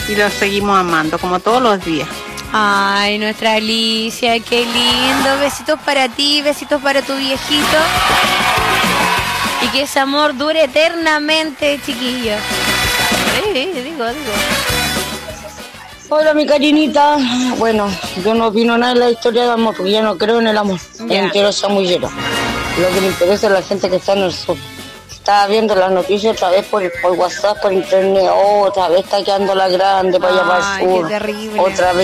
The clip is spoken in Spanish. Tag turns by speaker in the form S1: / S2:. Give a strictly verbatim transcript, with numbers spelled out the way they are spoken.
S1: y los seguimos amando, como todos los días.
S2: Ay, nuestra Alicia, qué lindo. Besitos para ti, besitos para tu viejito. Y que ese amor dure eternamente, chiquillos. Sí, digo, digo.
S3: Hola, mi cariñita. Bueno, yo no opino nada de la historia de amor, porque yo no creo en el amor.
S2: Ya.
S3: Es entero chamullero. Lo que me interesa es la gente que está en el sur. Estaba viendo las noticias otra vez por, por WhatsApp, por internet. Oh, otra vez está quedando la grande para allá para
S2: Ay,
S3: el sur.
S2: qué terrible.
S3: Otra vez